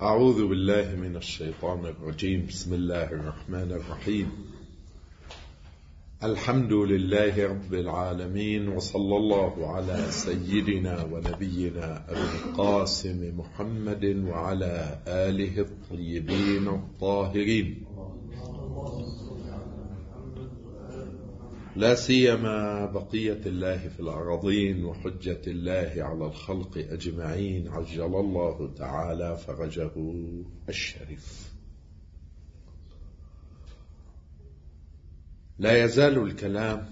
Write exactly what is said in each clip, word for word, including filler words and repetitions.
أعوذ بالله من الشيطان الرجيم. بسم الله الرحمن الرحيم. الحمد لله رب العالمين، وصلى الله على سيدنا ونبينا أبي القاسم محمد وعلى آله الطيبين الطاهرين، لا سيما بقية الله في الأراضين وحجة الله على الخلق أجمعين، عجل الله تعالى فرجه الشريف. لا يزال الكلام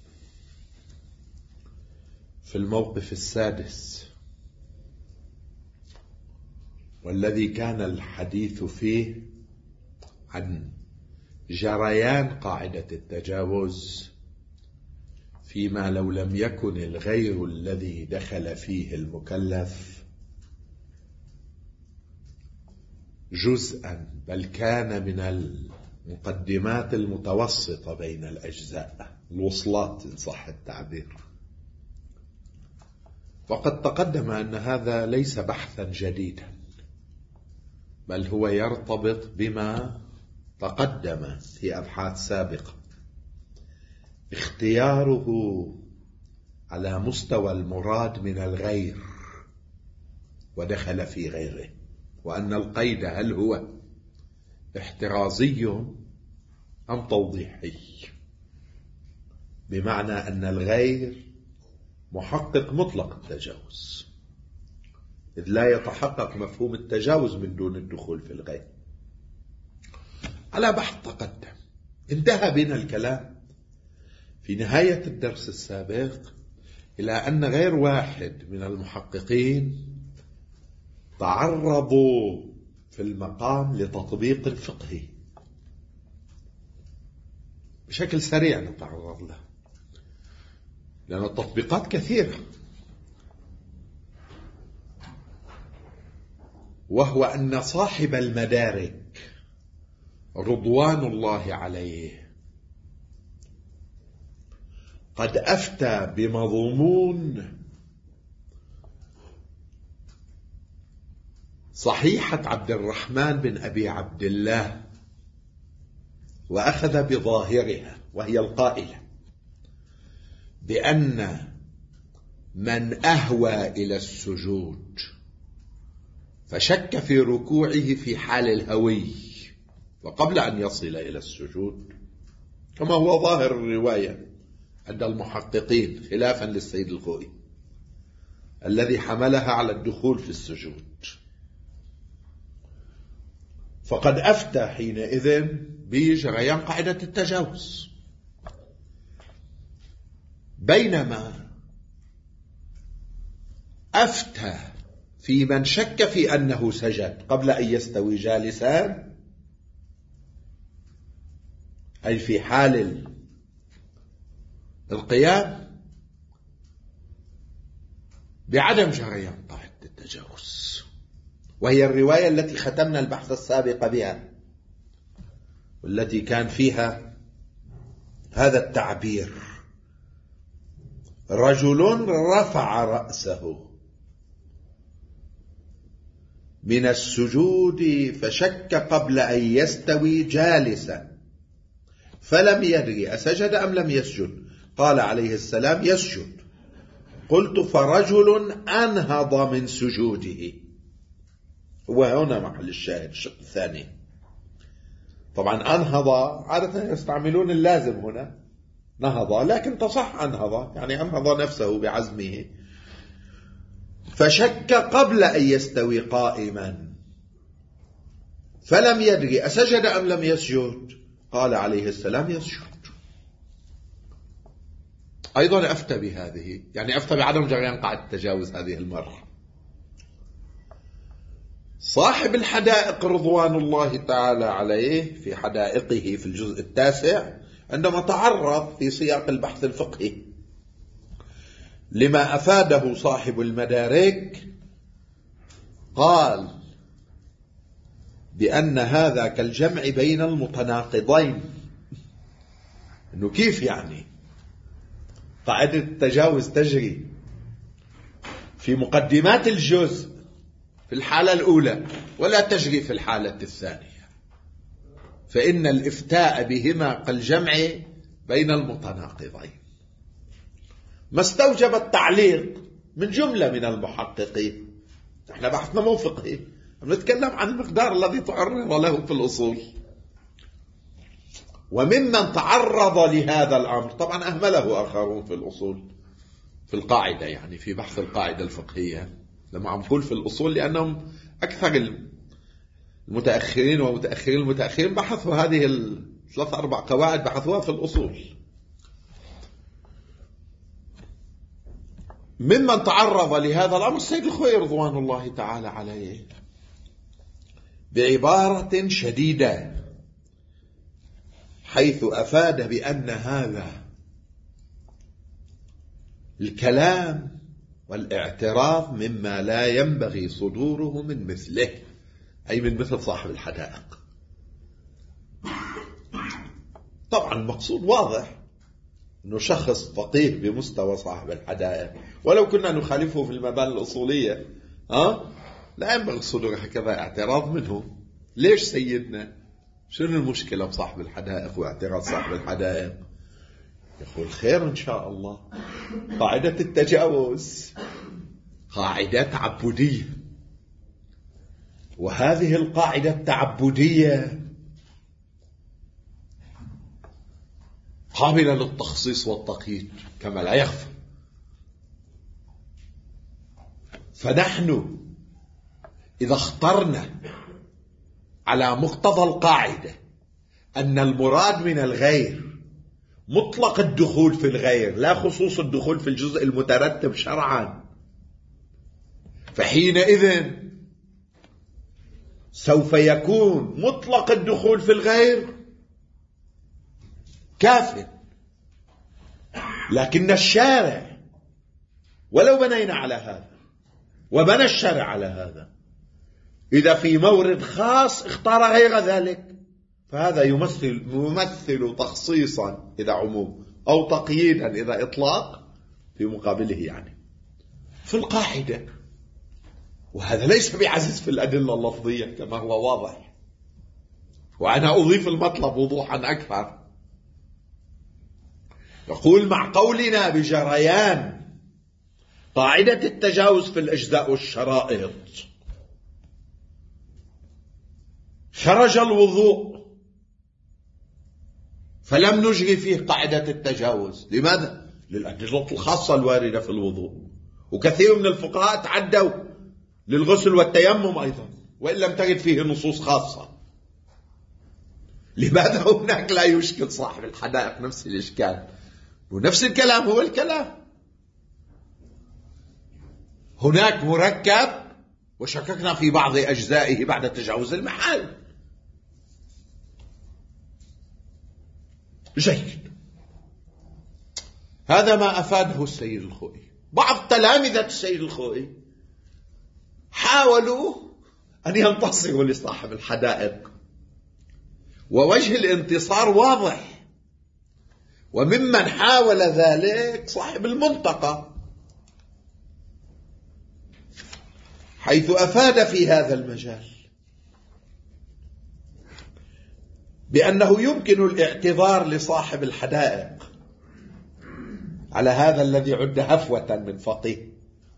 في الموقف السادس، والذي كان الحديث فيه عن جريان قاعدة التجاوز فيما لو لم يكن الغير الذي دخل فيه المكلف جزءا، بل كان من المقدمات المتوسطة بين الأجزاء، الوصلات إن صح التعبير. وقد تقدم أن هذا ليس بحثا جديدا، بل هو يرتبط بما تقدم في أبحاث سابقة، اختياره على مستوى المراد من الغير ودخل في غيره، وأن القيد هل هو احترازي أم توضيحي، بمعنى أن الغير محقق مطلق التجاوز، إذ لا يتحقق مفهوم التجاوز من دون الدخول في الغير. على بحث تقدم انتهى بنا الكلام في نهاية الدرس السابق إلى أن غير واحد من المحققين تعرضوا في المقام لتطبيق الفقهي بشكل سريع، نتعرض له لأن التطبيقات كثيرة، وهو أن صاحب المدارك رضوان الله عليه قد أفتى بمضمون صحيحة عبد الرحمن بن أبي عبد الله، وأخذ بظاهرها، وهي القائلة بأن من أهوى إلى السجود فشك في ركوعه في حال الهوي وقبل أن يصل إلى السجود، كما هو ظاهر الرواية عند المحققين، خلافا للسيد الخوئي الذي حملها على الدخول في السجود، فقد أفتى حينئذ بجريان قاعدة التجاوز، بينما أفتى في من شك في أنه سجد قبل أن يستوي جالسا، أي في حال القيام، بعدم جريان قاعدة التجاوز، وهي الرواية التي ختمنا البحث السابق بها، والتي كان فيها هذا التعبير: رجل رفع رأسه من السجود فشك قبل أن يستوي جالسا فلم يدري أسجد أم لم يسجد، قال عليه السلام: يسجد. قلت: فرجل أنهض من سجوده. وهنا محل الشاهد، الشق الثاني. طبعا أنهض عادة يستعملون اللازم هنا، نهض، لكن تصح أنهض، يعني أنهض نفسه بعزمه، فشك قبل أن يستوي قائما فلم يدري أسجد أم لم يسجد، قال عليه السلام: يسجد. أيضا أفتى بهذه، يعني أفتى بعدم جريان قاعدة التجاوز هذه المرة. صاحب الحدائق رضوان الله تعالى عليه في حدائقه في الجزء التاسع، عندما تعرض في سياق البحث الفقهي لما أفاده صاحب المدارك، قال بأن هذا كالجمع بين المتناقضين. إنه كيف يعني قاعدة التجاوز تجري في مقدمات الجزء في الحالة الأولى ولا تجري في الحالة الثانية، فإن الإفتاء بهما كالجمع بين المتناقضين. ما استوجب التعليق من جملة من المحققين. احنا بحثنا مو فقهي، نتكلم عن المقدار الذي تعرض له في الأصول. وممن تعرض لهذا الأمر طبعا أهمله آخرون في الأصول، في القاعدة يعني في بحث القاعدة الفقهية، لما عم نقول في الأصول لأنهم أكثر المتأخرين ومتأخرين المتأخرين بحثوا هذه الثلاث أربع قواعد بحثوها في الأصول. ممن تعرض لهذا الأمر السيد الخوئي رضوان الله تعالى عليه بعبارة شديدة، حيث أفاد بأن هذا الكلام والاعتراض مما لا ينبغي صدوره من مثله، أي من مثل صاحب الحدائق. طبعا المقصود واضح، أنه شخص فقيه بمستوى صاحب الحدائق ولو كنا نخالفه في المباني الأصولية أه؟ لا ينبغي صدور هكذا اعتراض منه. ليش سيدنا؟ شنو المشكلة بصاحب الحدائق واعتراض صاحب الحدائق؟ يقول خير إن شاء الله. قاعدة التجاوز قاعدة تعبدية، وهذه القاعدة التعبدية قابلة للتخصيص والتقييد كما لا يخفى. فنحن إذا اخترنا على مقتضى القاعدة أن المراد من الغير مطلق الدخول في الغير لا خصوص الدخول في الجزء المترتب شرعا، فحينئذ سوف يكون مطلق الدخول في الغير كافٍ. لكن الشارع ولو بنينا على هذا وبنى الشارع على هذا، إذا في مورد خاص اختار غير ذلك فهذا يمثل يمثل تخصيصا إذا عموم أو تقييدا إذا إطلاق في مقابله يعني في القاعدة. وهذا ليس بعزيز في الأدلة اللفظية كما هو واضح، وأنا أضيف المطلب وضوحا أكثر. يقول مع قولنا بجريان قاعدة التجاوز في الأجزاء والشرائط خرج الوضوء فلم نجري فيه قاعدة التجاوز. لماذا؟ للأدلة الخاصة الواردة في الوضوء، وكثير من الفقهاء تعدوا للغسل والتيمم أيضا وإن لم تجد فيه نصوص خاصة. لماذا هناك لا يشكل صاحب الحدائق نفس الإشكال؟ ونفس الكلام هو الكلام. هناك مركب وشككنا في بعض أجزائه بعد تجاوز المحل. جيد، هذا ما أفاده السيد الخوئي. بعض تلامذة السيد الخوئي حاولوا أن ينتصروا لصاحب الحدائق، ووجه الانتصار واضح، وممن حاول ذلك صاحب المنطقة، حيث أفاد في هذا المجال بأنه يمكن الاعتذار لصاحب الحدائق على هذا الذي عد هفوة من فقيه،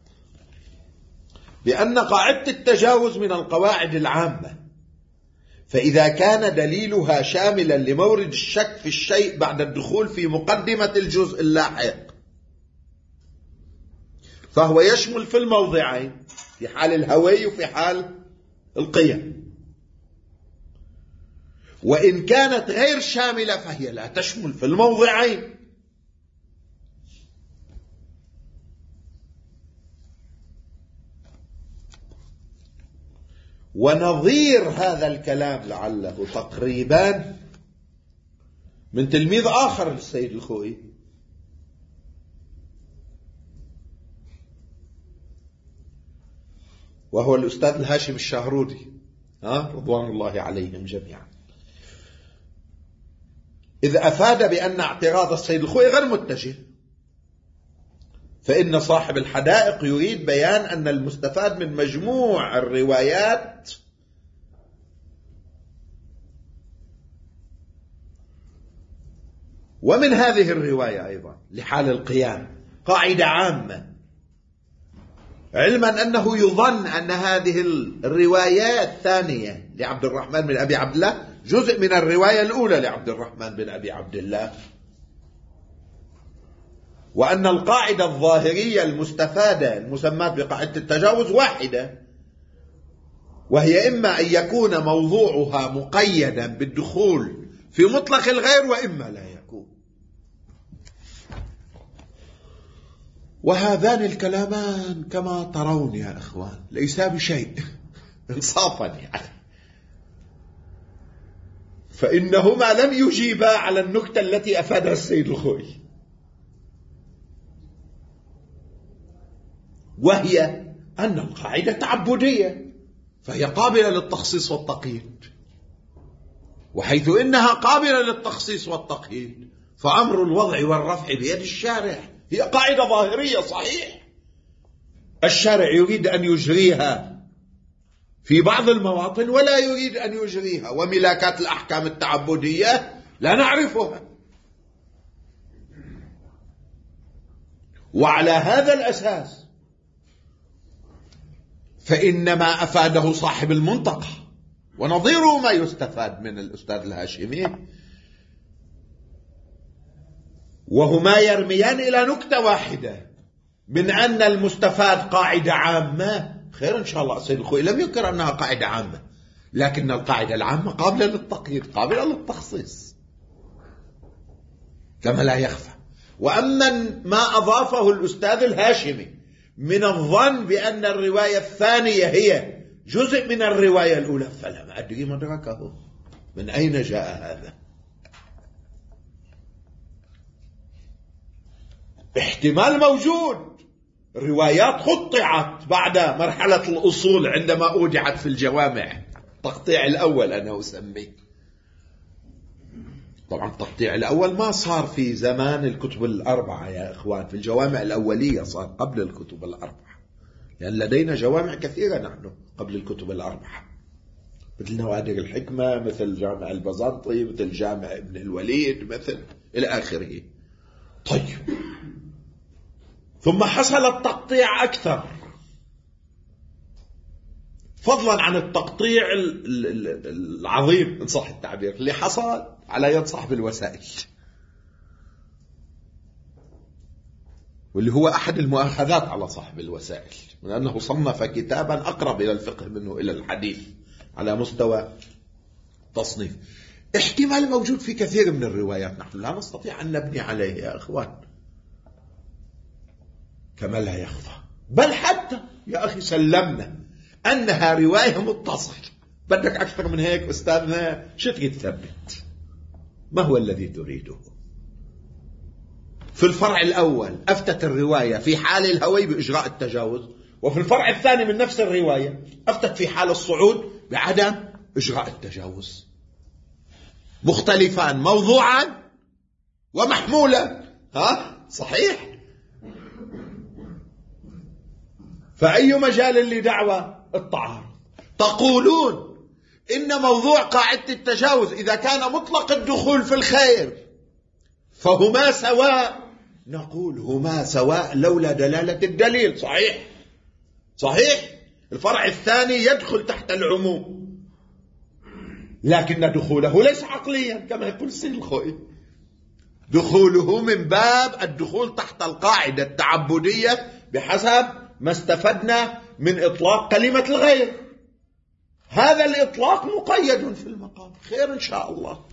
بأن قاعدة التجاوز من القواعد العامة، فإذا كان دليلها شاملا لمورد الشك في الشيء بعد الدخول في مقدمة الجزء اللاحق فهو يشمل في الموضعين، في حال الهوي وفي حال القيم. وإن كانت غير شاملة فهي لا تشمل في الموضعين. ونظير هذا الكلام لعله تقريبا من تلميذ آخر للسيد الخوئي، وهو الأستاذ الهاشم الشهرودي ها رضوان الله عليهم جميعا، إذ أفاد بأن اعتراض السيد الخوئي غير متجه، فإن صاحب الحدائق يريد بيان أن المستفاد من مجموع الروايات ومن هذه الرواية أيضا لحال القيام قاعدة عامة، علما أنه يظن أن هذه الرواية الثانية لعبد الرحمن بن أبي عبد الله جزء من الرواية الأولى لعبد الرحمن بن أبي عبد الله، وأن القاعدة الظاهرية المستفادة المسماة بقاعدة التجاوز واحدة، وهي إما أن يكون موضوعها مقيدا بالدخول في مطلق الغير وإما لا يكون. وهذان الكلامان كما ترون يا إخوان ليسا بشيء انصافا يعني، فإنهما لم يجيبا على النكتة التي أفادها السيد الخوئي، وهي أن القاعدة تعبدية فهي قابلة للتخصيص والتقييد، وحيث إنها قابلة للتخصيص والتقييد فأمر الوضع والرفع بيد الشارع. هي قاعدة ظاهرية صحيح، الشارع يريد أن يجريها في بعض المواطن ولا يريد أن يجريها، وملاكات الأحكام التعبدية لا نعرفها. وعلى هذا الأساس فإنما أفاده صاحب المنطقة ونظيره ما يستفاد من الأستاذ الهاشمي، وهما يرميان إلى نكتة واحدة من أن المستفاد قاعدة عامة. خير إن شاء الله. السيد الخوئي لم يذكر أنها قاعدة عامة، لكن القاعدة العامة قابلة للتقييد قابلة للتخصيص كما لا يخفى. وأما ما أضافه الأستاذ الهاشمي من الظن بأن الرواية الثانية هي جزء من الرواية الأولى فلا أدري مدركه، من أين جاء هذا؟ احتمال موجود، روايات قطعت بعد مرحلة الأصول عندما أودعت في الجوامع، التقطيع الأول أنا أسميه. طبعا التقطيع الأول ما صار في زمان الكتب الأربعة يا إخوان، في الجوامع الأولية صار قبل الكتب الأربعة، لأن يعني لدينا جوامع كثيرة نحن قبل الكتب الأربعة، مثل نوادر الحكمة، مثل جامع البزنطي، مثل جامع ابن الوليد، مثل إلى آخره. طيب، ثم حصل التقطيع أكثر، فضلا عن التقطيع العظيم إن صح التعبير اللي حصل على يد صاحب الوسائل، واللي هو أحد المؤاخذات على صاحب الوسائل، من أنه صنف كتابا أقرب إلى الفقه منه إلى الحديث على مستوى تصنيف. احتمال موجود في كثير من الروايات، نحن لا نستطيع أن نبني عليه يا أخوان كما لا يخفى، بل حتى يا أخي سلمنا أنها رواية متصل. بدك أكثر من هيك أستاذنا؟ شو تريد تثبت؟ ما هو الذي تريده؟ في الفرع الأول أفتت الرواية في حال الهوي بإجراء التجاوز، وفي الفرع الثاني من نفس الرواية أفتت في حال الصعود بعدم إجراء التجاوز، مختلفان موضوعا ومحمولا. ها صحيح؟ فأي مجال لدعوى التعارض؟ تقولون إن موضوع قاعدة التجاوز إذا كان مطلق الدخول في الخير فهما سواء، نقول هما سواء لولا دلالة الدليل. صحيح صحيح، الفرع الثاني يدخل تحت العموم، لكن دخوله ليس عقليا كما يقول السيد الخوئي، دخوله من باب الدخول تحت القاعدة التعبدية بحسب ما استفدنا من إطلاق كلمة الغير. هذا الإطلاق مقيد في المقام. خير إن شاء الله،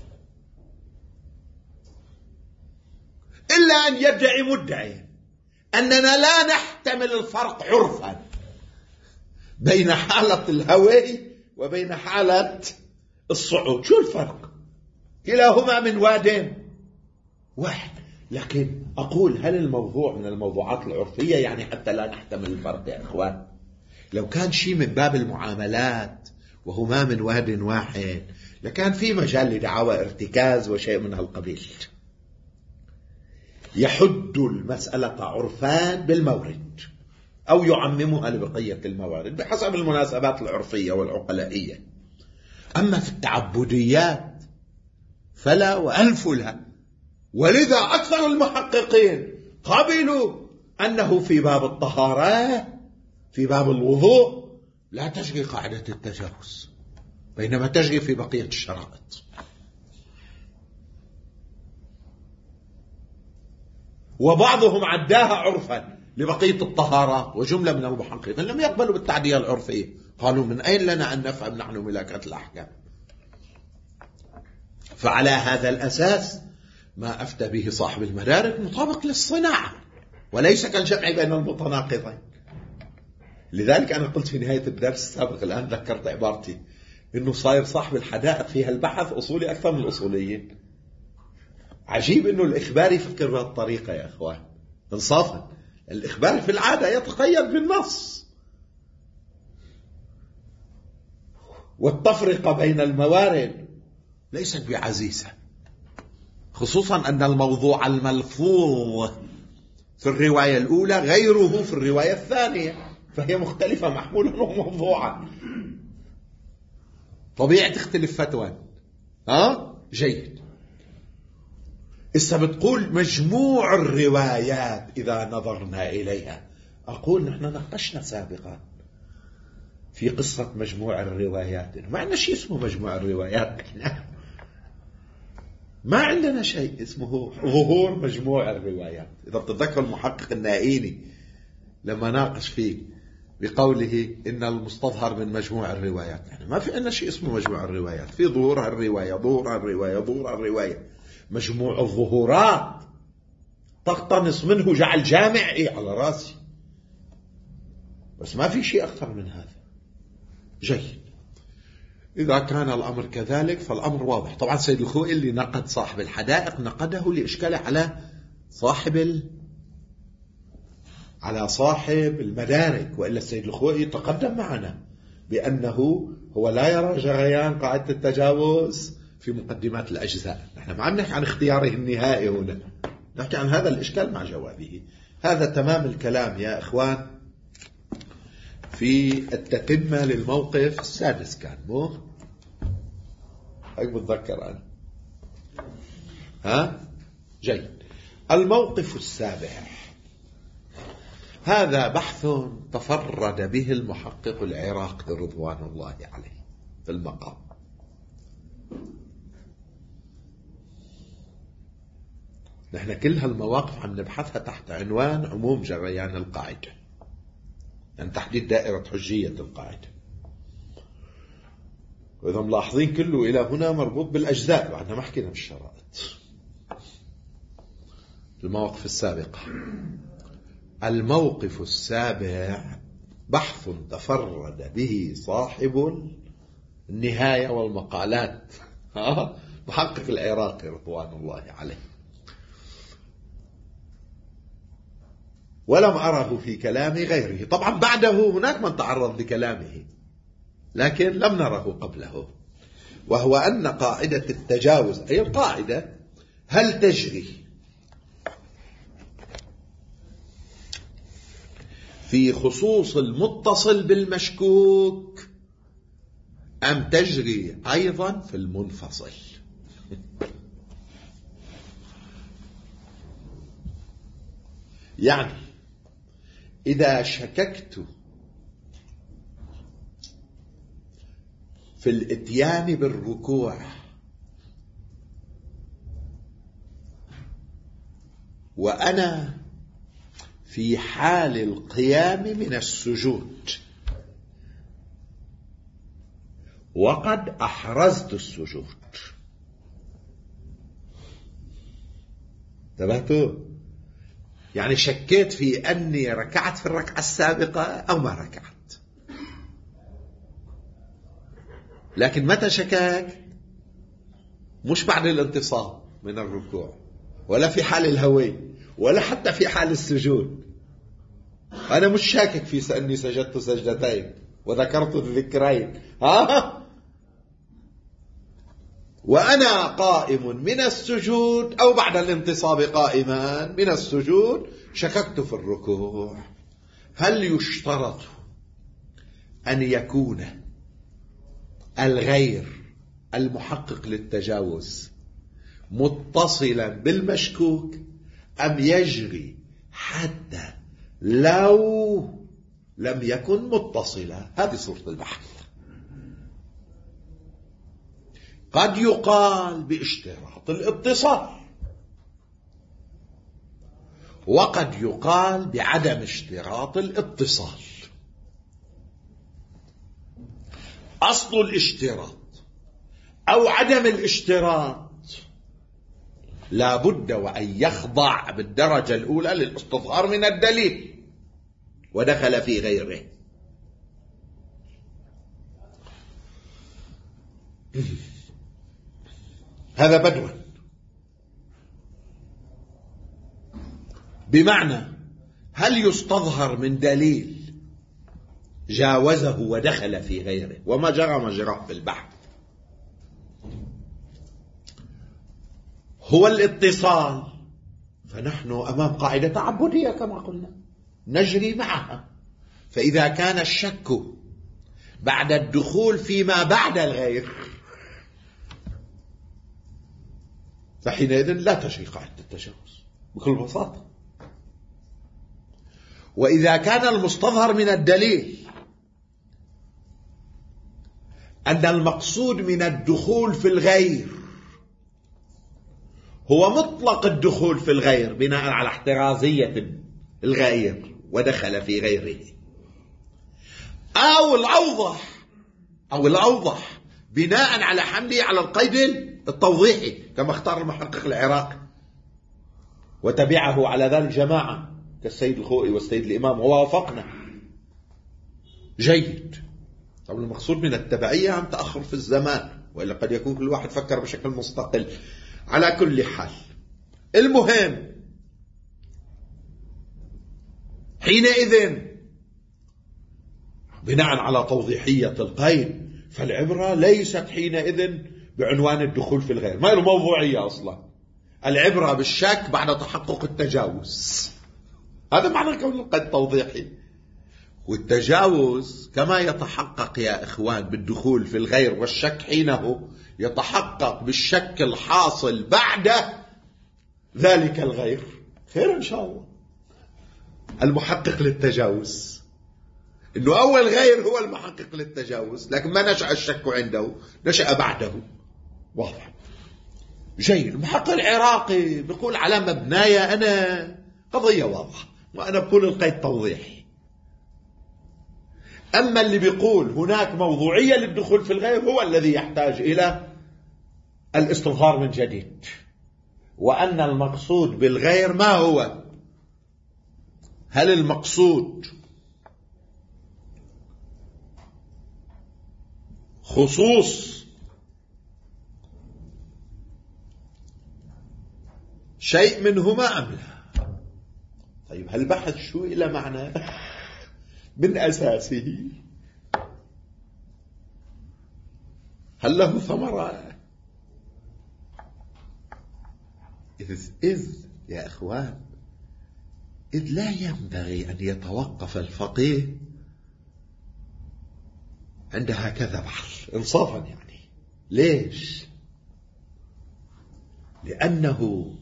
إلا أن يدعي مدعي أننا لا نحتمل الفرق عرفا بين حالة الهوي وبين حالة الصعود. شو الفرق؟ كلاهما من واد واحد. لكن أقول هل الموضوع من الموضوعات العرفية يعني حتى لا نحتمل الفرق يا إخوان؟ لو كان شيء من باب المعاملات وهما من واد واحد لكان في مجال لدعوى ارتكاز وشيء من هالقبيل. يحد المسألة عرفان بالمورد أو يعممها لبقية الموارد بحسب المناسبات العرفية والعقلائية. أما في التعبديات فلا وألف لا، ولذا أكثر المحققين قبلوا أنه في باب الطهارة في باب الوضوء لا تجري قاعدة التجاوز، بينما تجري في بقية الشرائط. وبعضهم عداها عرفا لبقية الطهارات، وجملة من المحققين لم يقبلوا بالتعدية العرفية، قالوا من أين لنا أن نفهم نحن ملاكات الأحكام؟ فعلى هذا الأساس ما أفتى به صاحب المدارك مطابق للصناعة وليس كالجمع بين المتناقضين. لذلك أنا قلت في نهاية الدرس السابق، الآن ذكرت عبارتي، إنه صاير صاحب الحدائق فيها البحث أصولي أكثر من الأصوليين. عجيب إنه الإخباري يفكر بهالطريقة يا أخوان انصافا. الإخباري في العادة يتقيد بالنص، والتفرقة بين الموارد ليست بعزيزة، خصوصا أن الموضوع الملفوظ في الرواية الأولى غيره في الرواية الثانية، فهي مختلفة محمولا وموضوعا، طبيعي تختلف فتوى. ها جيد. إسا بتقول مجموع الروايات إذا نظرنا إليها، أقول نحن ناقشنا سابقا في قصة مجموع الروايات، ما عندنا شيء اسمه مجموع الروايات، ما عندنا شيء اسمه ظهور مجموع الروايات. إذا بتتذكر المحقق النائيني لما ناقش فيه بقوله إن المستظهر من مجموع الروايات، يعني ما في عندنا شيء اسمه مجموع الروايات، في ظهور الرواية ظهور الرواية ظهور الرواية. مجموع الظهورات تقتنص منه جعل جامع، إيه على راسي، بس ما في شيء أكثر من هذا. جيد. إذا كان الأمر كذلك فالأمر واضح. طبعا سيد الخوئي اللي نقد صاحب الحدائق نقده لإشكاله على صاحب ال... على صاحب المدارك، وإلا السيد الخوئي تقدم معنا بأنه هو لا يرى جريان قاعدة التجاوز في مقدمات الأجزاء. نحن ما عم نحكي عن اختياره النهائي هنا، نحكي عن هذا الإشكال مع جوابه. هذا تمام الكلام يا إخوان في التتمة للموقف السادس. كان مو هيك بتذكر أنا. ها جيد. الموقف السابع هذا بحث تفرد به المحقق العراقي رضوان الله عليه في المقام. نحن كل هالمواقف عم نبحثها تحت عنوان عموم جريان القاعدة، يعني تحديد دائرة حجية القاعدة. وإذا ملاحظين كله إلى هنا مربوط بالأجزاء، وعندنا ما حكينا بالشرائط. المواقف السابقة. الموقف السابع بحث تفرد به صاحب النهاية والمقالات محقق العراقي رضوان الله عليه، ولم أره في كلام غيره. طبعا بعده هناك من تعرض لكلامه لكن لم نره قبله، وهو أن قاعدة التجاوز أي القاعدة هل تجري في خصوص المتصل بالمشكوك أم تجري أيضا في المنفصل. يعني إذا شككت في الاتيان بالركوع وأنا في حال القيام من السجود وقد أحرزت السجود، انتبهتوا؟ يعني شكيت في أني ركعت في الركعة السابقة أو ما ركعت، لكن متى شكاك؟ مش بعد الانتصاب من الركوع، ولا في حال الهوي، ولا حتى في حال السجود. أنا مش شاكك في أني سجدت سجدتين وذكرت الذكرين، ها وأنا قائم من السجود أو بعد الانتصاب قائما من السجود شككت في الركوع. هل يشترط أن يكون الغير المحقق للتجاوز متصلا بالمشكوك أم يجري حتى لو لم يكن متصلا؟ هذه صورة البحث. قد يقال باشتراط الاتصال، وقد يقال بعدم اشتراط الاتصال. أصل الاشتراط أو عدم الاشتراط لا بد وأن يخضع بالدرجة الأولى للاستظهار من الدليل ودخل في غيره. هذا بدوا، بمعنى هل يستظهر من دليل جاوزه ودخل في غيره وما جرى مجراه في البحث؟ هو الاتصال، فنحن أمام قاعدة تعبدية كما قلنا نجري معها. فإذا كان الشك بعد الدخول فيما بعد الغير فحينئذ لا تجري قاعدة التجاوز بكل بساطة. وإذا كان المستظهر من الدليل أن المقصود من الدخول في الغير هو مطلق الدخول في الغير بناء على احترازية الغير ودخل في غيره، أو الأوضح أو الأوضح بناء على حمله على القيد التوضيحي كما اختار المحقق العراقي وتبعه على ذلك جماعة كالسيد الخوئي والسيد الإمام ووافقنا. جيد. طب المقصود من التبعية عن تأخر في الزمان، وإلا قد يكون كل واحد فكر بشكل مستقل. على كل حال المهم حينئذ بناء على توضيحية القيد فالعبرة ليست حينئذ بعنوان الدخول في الغير، ما له موضوعية أصلا. العبرة بالشك بعد تحقق التجاوز، هذا معنى كون القيد توضيحي. والتجاوز كما يتحقق يا إخوان بالدخول في الغير والشك حينه يتحقق بالشك الحاصل بعد ذلك الغير. خير إن شاء الله. المحقق للتجاوز إنه أول غير هو المحقق للتجاوز، لكن ما نشأ الشك عنده، نشأ بعده. واضح. جيد. المحقق العراقي بيقول على مبناي أنا قضية واضحة وأنا بقول القيد توضيحي. أما اللي بيقول هناك موضوعية للدخول في الغير هو الذي يحتاج إلى الاستظهار من جديد، وأن المقصود بالغير ما هو؟ هل المقصود خصوص شيء منهما أم لا؟ طيب هل بحث شو إلى معنى من أساسه؟ هل له ثمرة؟ إذ, إذ يا إخوان إذ لا ينبغي أن يتوقف الفقيه عند هكذا بحث إنصافا. يعني ليش؟ لأنه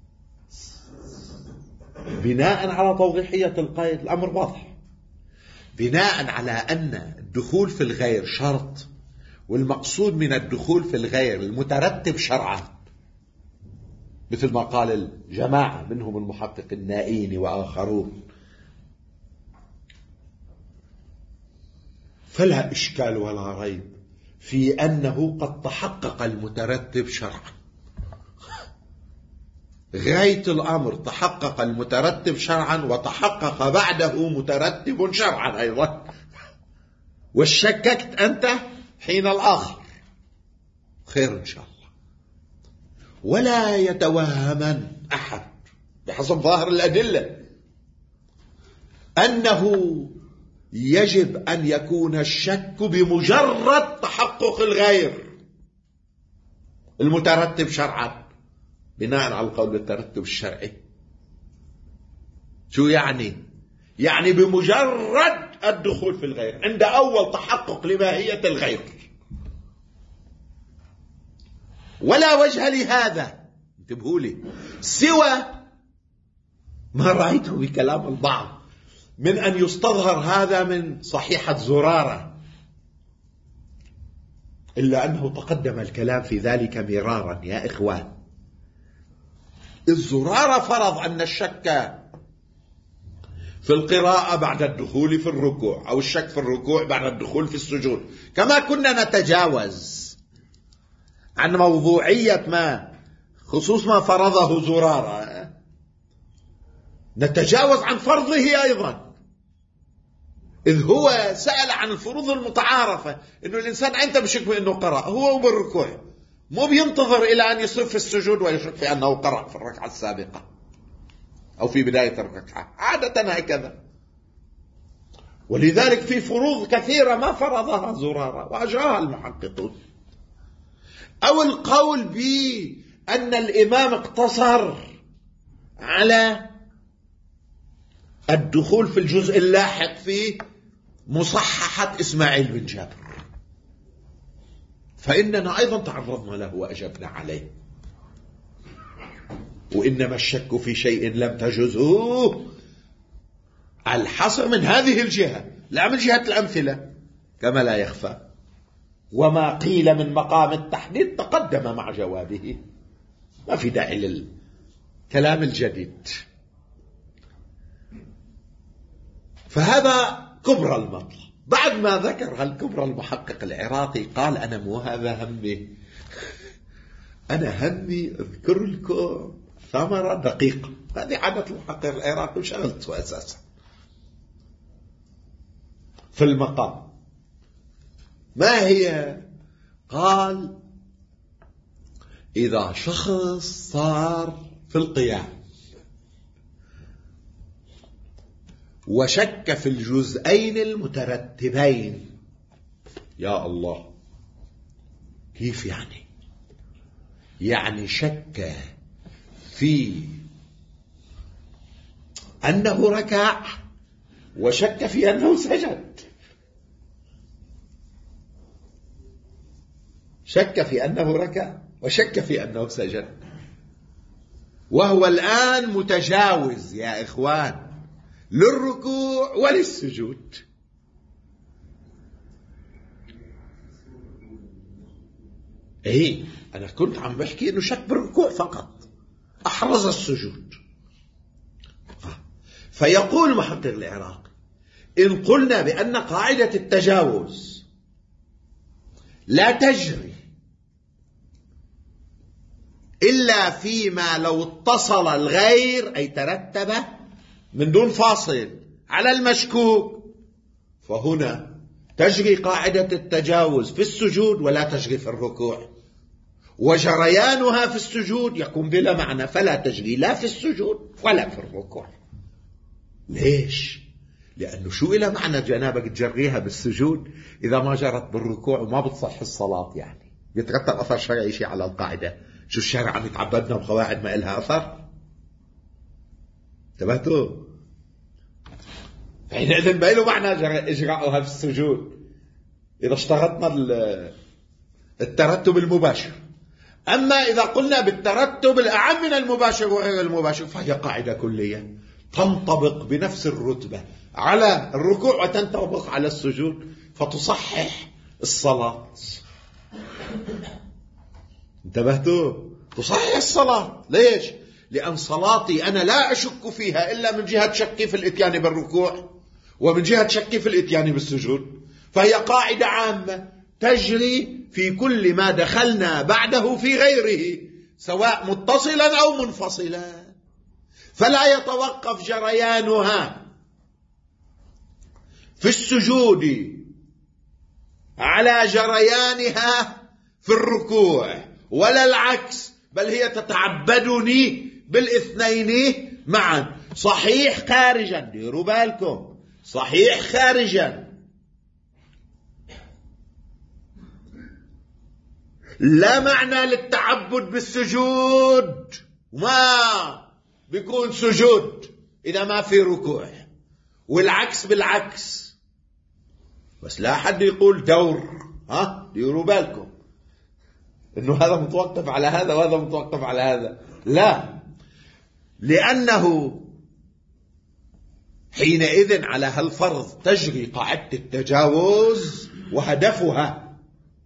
بناء على توضيحية القيد الأمر واضح، بناء على أن الدخول في الغير شرط، والمقصود من الدخول في الغير المترتب شرعا مثل ما قال الجماعة منهم المحقق النائيني وآخرون، فلا إشكال ولا ريب في أنه قد تحقق المترتب شرعا. غاية الأمر تحقق المترتب شرعا وتحقق بعده مترتب شرعا أيضا، وشككت أنت حين الآخر. خير إن شاء الله. ولا يتوهمن أحد بحسب ظاهر الأدلة أنه يجب أن يكون الشك بمجرد تحقق الغير، المترتب شرعا بناء على القول بالترتب الشرعي. شو يعني؟ يعني بمجرد الدخول في الغير، عند أول تحقق لماهية الغير، ولا وجه لهذا، انتبهوا لي، سوى ما رأيته بكلام البعض من أن يستظهر هذا من صحيحة زرارة، إلا أنه تقدم الكلام في ذلك مرارا يا إخوان. الزرارة فرض أن الشك في القراءة بعد الدخول في الركوع، أو الشك في الركوع بعد الدخول في السجود، كما كنا نتجاوز عن موضوعية ما خصوص ما فرضه زرارة، نتجاوز عن فرضه أيضا، إذ هو سأل عن الفروض المتعارفة، إنه الإنسان أنت بشك بأنه قرأ هو بالركوع، مو بينتظر إلى أن يصير في السجود ويشك في أنه قرأ في الركعة السابقة أو في بداية الركعة، عادة هكذا. ولذلك في فروض كثيرة ما فرضها زرارة وأجراها المحققون. أو القول بأن الإمام اقتصر على الدخول في الجزء اللاحق في مصححة إسماعيل بن جابر، فإننا أيضا تعرضنا له وأجبنا عليه. وإنما الشك في شيء لم تجزه الحصر من هذه الجهة، لا من جهة الأمثلة كما لا يخفى. وما قيل من مقام التحديد تقدم مع جوابه، ما في داعي للكلام الجديد. فهذا كبرى المطلب. بعد ما ذكر هالكبرى المحقق العراقي قال أنا مو هذا همي، أنا همي أذكر لكم ثمرة دقيقة. هذه عادة المحقق العراقي وشغلته أساسا في المقام. ما هي؟ قال إذا شخص صار في القيام وشك في الجزئين المترتبين، يا الله كيف يعني؟ يعني شك في أنه ركع وشك في أنه سجد، شك في أنه ركع وشك في أنه سجد، وهو الآن متجاوز يا إخوان للركوع وللسجود. ايه أنا كنت عم بحكي إنه شك بالركوع فقط، أحرز السجود. فيقول محقق العراقي إن قلنا بأن قاعدة التجاوز لا تجري إلا فيما لو اتصل الغير أي ترتب من دون فاصل على المشكوك، فهنا تجري قاعدة التجاوز في السجود ولا تجري في الركوع، وجريانها في السجود يكون بلا معنى، فلا تجري لا في السجود ولا في الركوع. ليش؟ لأنه شو إلى معنى جنابك تجريها بالسجود إذا ما جرت بالركوع وما بتصح الصلاة؟ يعني يترتب أثر شرعي شيء على القاعدة. شو الشرع عم يتعبدنا بقواعد ما إلها أثر؟ انتبهتوا؟ حينئذ ما له معنى إجراءها في السجود إذا اشترطنا الترتب المباشر. أما إذا قلنا بالترتب الأعم من المباشر وغير المباشر فهي قاعدة كلية تنطبق بنفس الرتبة على الركوع وتنطبق على السجود، فتصحح الصلاة. انتبهتوا؟ تصحح الصلاة. ليش؟ لأن صلاتي أنا لا أشك فيها إلا من جهة شكي في الإتيان بالركوع ومن جهة شكي في الإتيان بالسجود، فهي قاعدة عامة تجري في كل ما دخلنا بعده في غيره سواء متصلا أو منفصلا، فلا يتوقف جريانها في السجود على جريانها في الركوع ولا العكس، بل هي تتعبدني بالاثنين معا. صحيح خارجا، ديروا بالكم، صحيح خارجا لا معنى للتعبد بالسجود، ما بيكون سجود إذا ما في ركوع، والعكس بالعكس. بس لا حد يقول دور، ها ديروا بالكم إنه هذا متوقف على هذا وهذا متوقف على هذا، لا، لأنه حينئذ على هالفرض تجري قاعدة التجاوز، وهدفها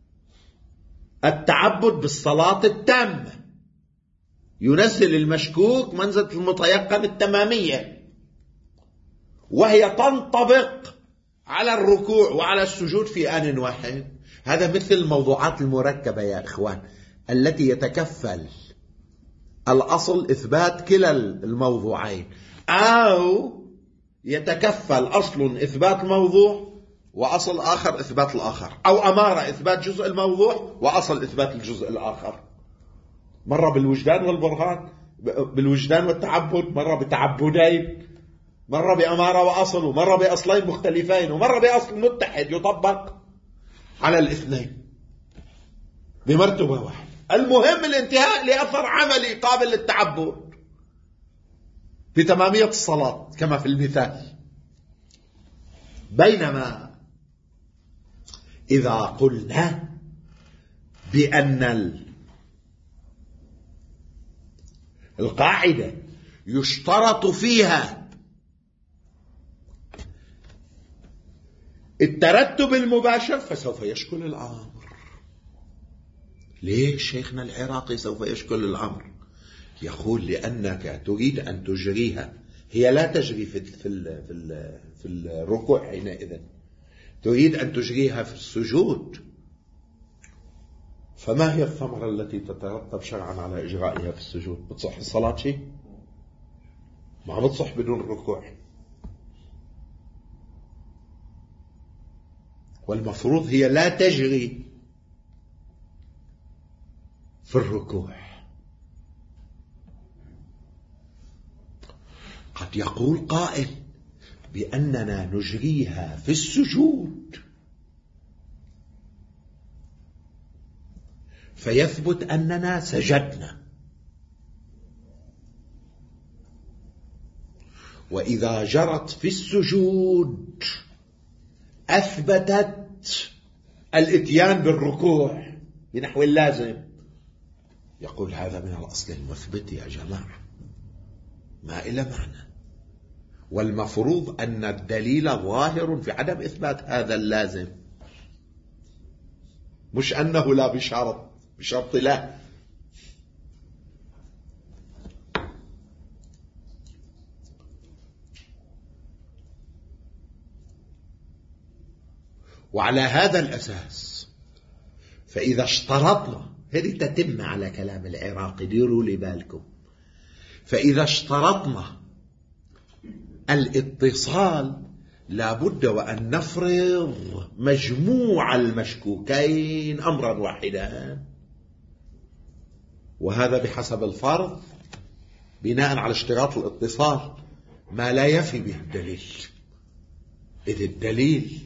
التعبد بالصلاة التامة، ينزل المشكوك منزلة المتيقن التمامية، وهي تنطبق على الركوع وعلى السجود في آن واحد. هذا مثل الموضوعات المركبة يا إخوان التي يتكفل الأصل إثبات كلا الموضوعين، أو يتكفل أصل إثبات الموضوع وأصل آخر إثبات الآخر، أو أمارة إثبات جزء الموضوع وأصل إثبات الجزء الآخر، مرة بالوجدان والبرهان، بالوجدان والتعبد، مرة بتعبدين، مرة بأمارة وأصل، ومرة بأصلين مختلفين، ومرة بأصل متحد يطبق على الاثنين بمرتبة واحدة. المهم الانتهاء لأثر عملي قابل للتعبد بتمامية الصلاة كما في المثال. بينما إذا قلنا بأن القاعدة يشترط فيها الترتب المباشر فسوف يشكل الأمر. ليش شيخنا العراقي سوف يشكل الأمر؟ يقول لأنك تريد أن تجريها، هي لا تجري في في في في الركوع حينئذ، تريد أن تجريها في السجود، فما هي الثمرة التي تترتب شرعا على إجرائها في السجود؟ بتصح الصلاة شيء؟ ما بتصح بدون الركوع، والمفروض هي لا تجري في الركوع. قد يقول قائل بأننا نجريها في السجود فيثبت أننا سجدنا، وإذا جرت في السجود أثبتت الاتيان بالركوع بنحو اللازم. يقول هذا من الأصل المثبت يا جماعة، ما إلى معنى، والمفروض أن الدليل ظاهر في عدم إثبات هذا اللازم، مش أنه لا بشرط، بشرط لا. وعلى هذا الأساس فإذا اشترطنا، هذه تتم على كلام العراقي، ديروا لي بالكم، فإذا اشترطنا الاتصال لابد وأن نفرض مجموع المشكوكين أمرا واحدا، وهذا بحسب الفرض بناء على اشتراط الاتصال ما لا يفي به الدليل. إذ الدليل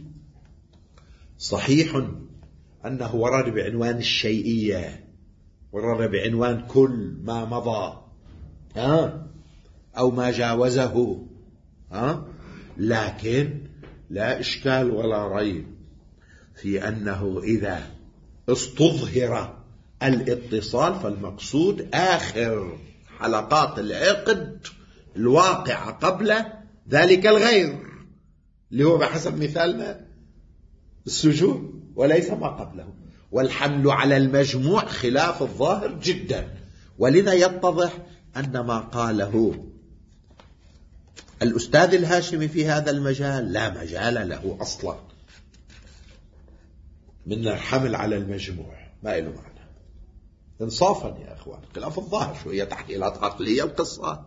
صحيح أنه ورد بعنوان الشيئية، ورد بعنوان كل ما مضى ها أو ما جاوزه ها، لكن لا إشكال ولا ريب في أنه إذا استظهر الاتصال فالمقصود آخر حلقات العقد الواقعة قبل ذلك الغير، اللي هو بحسب مثالنا السجود، وليس ما قبله. والحمل على المجموع خلاف الظاهر جدا، ولذا يتضح أن ما قاله الأستاذ الهاشمي في هذا المجال لا مجال له أصلا من الحمل على المجموع، ما له معنى انصافا يا أخوان. خلاف الظاهر شوية تحليلات عقلية وقصة،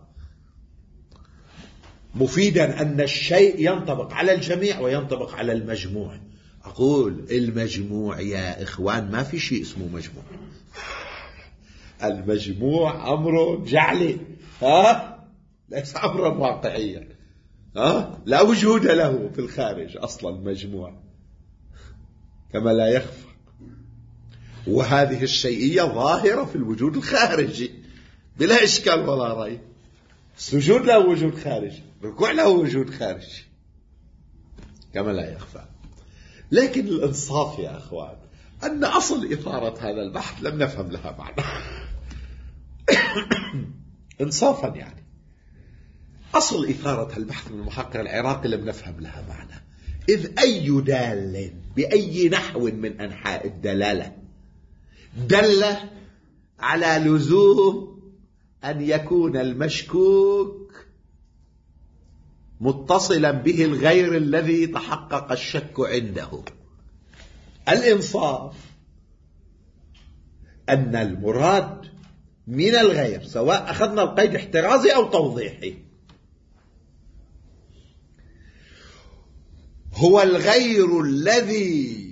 مفيدا أن الشيء ينطبق على الجميع وينطبق على المجموع. أقول المجموع يا إخوان ما في شيء اسمه مجموع، المجموع أمر جعلي، ها ليس أمرا واقعيا، ها لا وجود له في الخارج أصلا المجموع كما لا يخفى. وهذه الشيئية ظاهرة في الوجود الخارجي بلا إشكال ولا ريب. السجود له وجود خارجي، الركوع له وجود خارجي كما لا يخفى. لكن الإنصاف يا أخوان أن أصل إثارة هذا البحث لم نفهم لها معنى. إنصافا يعني أصل إثارة البحث من المحقق العراقي لم نفهم لها معنى، إذ أي دال بأي نحو من أنحاء الدلالة دل على لزوم أن يكون المشكوك متصلا به الغير الذي تحقق الشك عنده. الإنصاف أن المراد من الغير، سواء أخذنا القيد احترازي أو توضيحي، هو الغير الذي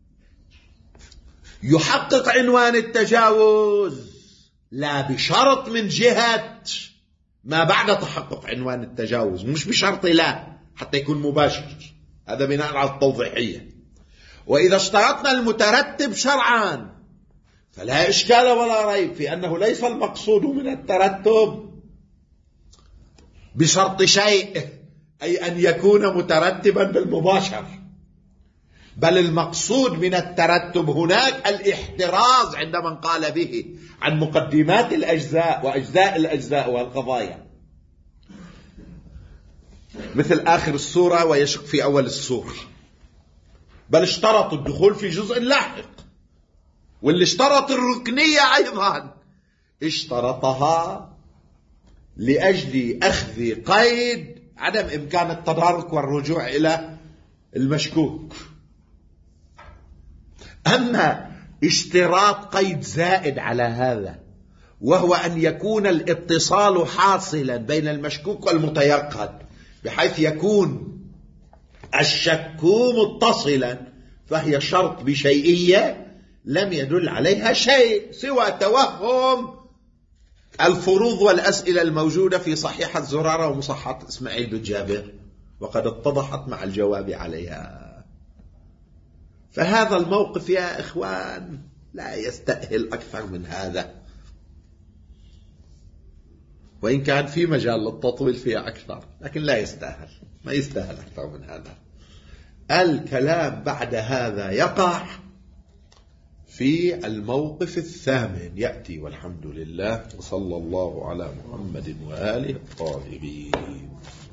يحقق عنوان التجاوز، لا بشرط من جهة ما بعد تحقق عنوان التجاوز، مش بشرط لا حتى يكون مباشر، هذا بناء على التوضيحية. وإذا اشترطنا المترتب شرعا فلا إشكال ولا ريب في أنه ليس المقصود من الترتب بشرط شيء، أي أن يكون مترتبا بالمباشر، بل المقصود من الترتب هناك الاحتراز عند من قال به عن مقدمات الأجزاء وأجزاء الأجزاء والقضايا، مثل آخر السورة ويشق في أول السورة، بل اشترط الدخول في جزء لاحق. واللي اشترط الركنية أيضا اشترطها لأجل أخذ قيد عدم إمكان التدارك والرجوع إلى المشكوك. أما اشتراط قيد زائد على هذا، وهو أن يكون الاتصال حاصلا بين المشكوك والمتيقن بحيث يكون الشك متصلا، فهي شرط بشيئية لم يدل عليها شيء سوى توهم الفروض والأسئلة الموجودة في صحيحة زرارة ومصححة إسماعيل بن جابر، وقد اتضحت مع الجواب عليها. فهذا الموقف يا إخوان لا يستأهل أكثر من هذا، وإن كان في مجال للتطويل فيها أكثر، لكن لا يستاهل، ما يستاهل أكثر من هذا. الكلام بعد هذا يقع في الموقف الثامن يأتي، والحمد لله، وصلى الله على محمد وآله الطاهرين.